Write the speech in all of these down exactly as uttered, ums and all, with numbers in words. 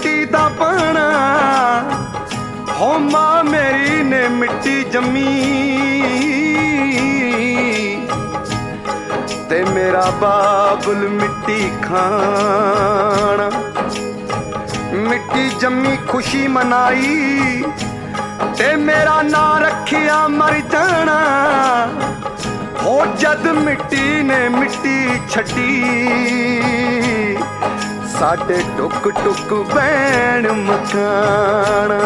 माटी दा बना हो मां मेरी ने मिट्टी जमी ते मेरा बाबुल मिट्टी खाना मिट्टी जमी खुशी मनाई ते मेरा ना रखिया मर जाना हो जद मिट्टी ने मिट्टी छड्डी साडे टुक टुक बैण मकाना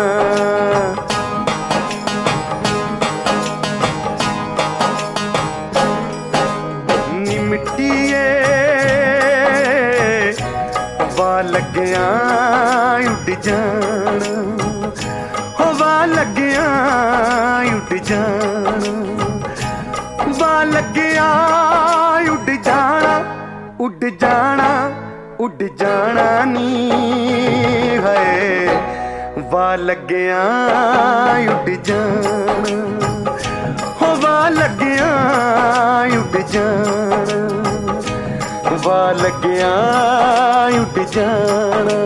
नी मिट्टीए वा लग्या उड़ जाना हो वा लग्या उड़ जाना वा लग्या उड़ जाना उड़ जाना उड़ जाना नी है वा लग्या उड़ जाना हो वा लग्या उड़ जाना वा लग्या उड़ जाना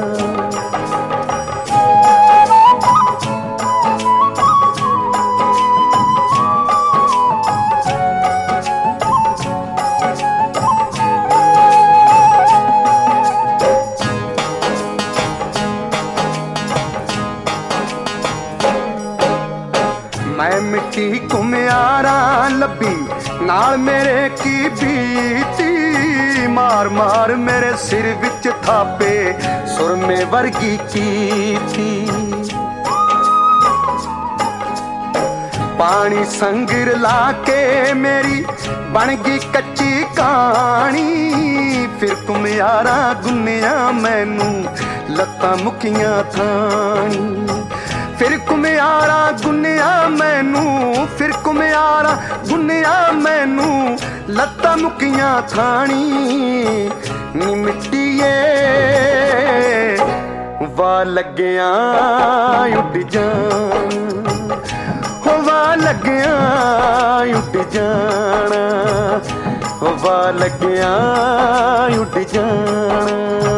मैं मिट्टी घुमियारा लब्बी नाल मेरे की बीती मार मार मेरे सिर विच थापे सुरमे वर्गी की थी पानी संगिर लाके मेरी बन गई कच्ची कहानी फिर घुमियारा गुनिया मैनू लत्तां मुखियां थानी फिर घुमियारा गुनिया मैनू फिर घुमियारा गुनिया मैनू लत्तां मुकियां थानी नी मिट्टीए वा लग्या उड़ जाना हो वा लग्या उड़ जाना हो वा लग्या उड़ जाना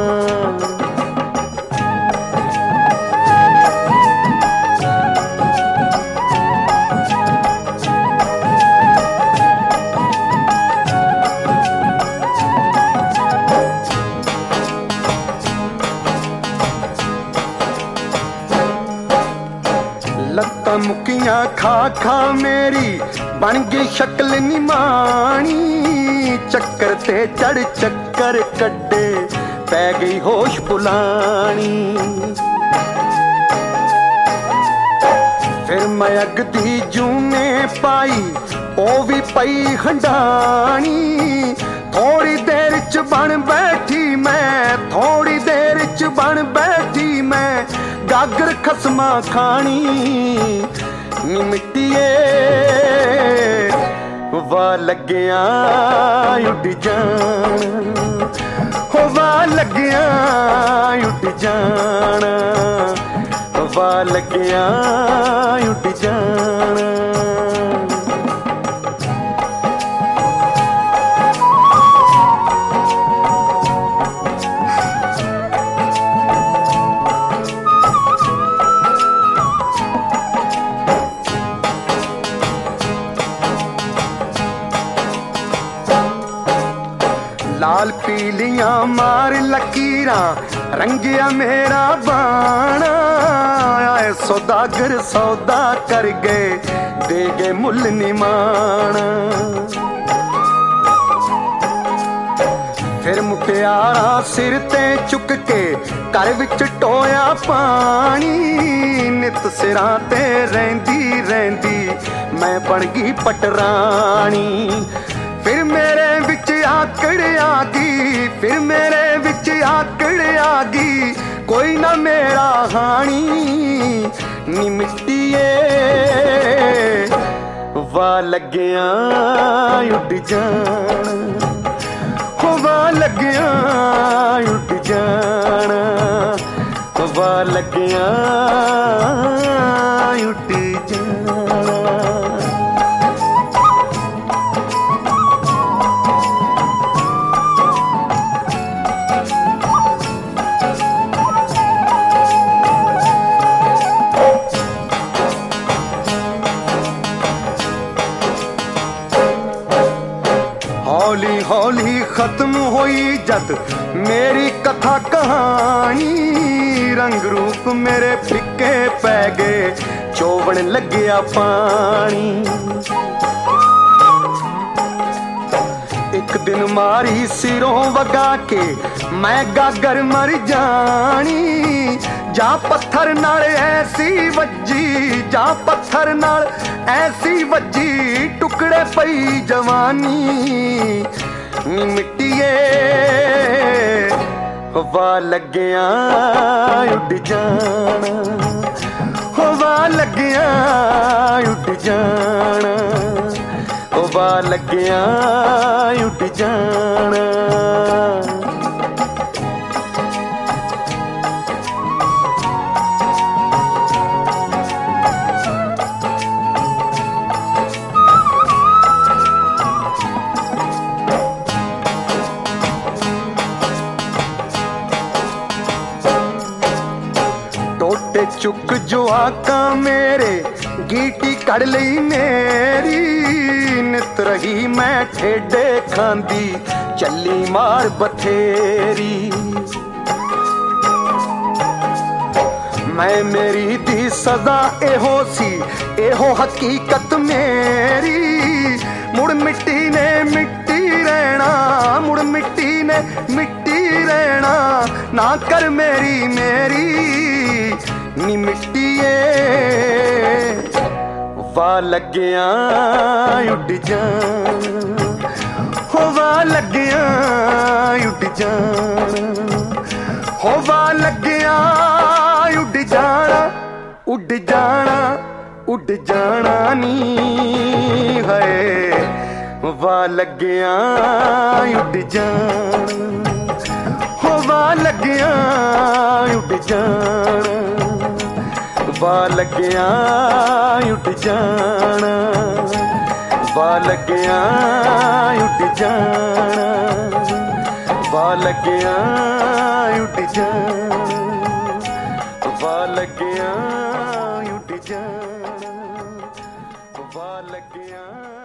लत्तां मुकियां खा खा मेरी बन गई शक्ल निमानी चक्कर ते चढ़ चक्कर कड्डे पै गई होश पुलानी फिर मैं अगदी जूने पाई ओ भी पई हंडानी थोड़ी देर च बन बैठी मैं थोड़ी देर च बन बैठी मैं गागर खसमा खानी नी मिट्टीए वा लग्या उड़ जाना हो वा लग्या उड़ जाना वा लग्या उड़ जाना लाल पीलियां मार लकीरां रंगिया मेरा बाणा आए सौदागर सौदा कर गए दे गए मुल निमाना फिर मुटियारा सिर ते चुक के घर विच टोया पानी नित सिरां ते रहिंदी रहिंदी मैं बन गई पटरानी फिर मेरे विच आकड़ आ गई फिर मेरे विच आकड़ आ गई कोई ना मेरा हानी नी मिट्टीए वा लग्या उड़ जाना हो वा लग्या उड़ जाना वा लग्या उड़ जाना खत्म होई जद मेरी कथा कहानी, रंग रूप मेरे फिक्के पै गए चोवण लग्या पानी। एक दिन मारी सिरों वगा के मैं गागर मर जानी, जा पत्थर नाल ऐसी वज्जी, जा पत्थर नाल ऐसी वज्जी टुकड़े पई जवानी। नी मिट्टिए हवा लग्या उड़ जाना, हवा लग्या उड़ जाना, हवा लग्या उड़ जाना। टोटे चुक जो आका मेरे गीटी कड़ लई मेरी, नित रही मैं ठेडे खांदी चली मार बथेरी। मैं मेरी दी सदा एहो सी एहो हकीकत मेरी, मुड़ मिट्टी ने मिट्टी रहना, मुड़ मिट्टी ने मिट्टी रहना, ना कर मेरी मेरी। नी मिट्टिए वा लग्या उड़ जाना, हो वा लग्या उड़ जाना, हो वा लग्या उड़ जाना, उड़ जाना उड़ जाना नी है, वा लग्या उड़ जाना, हो वा लग्या उड़ जाना, वा लग्या उड़ जाना, वा लग्या उड़ जाना, वा लग्या उड़ जाना, वा लग्या उड़ जाना, वा लग्या।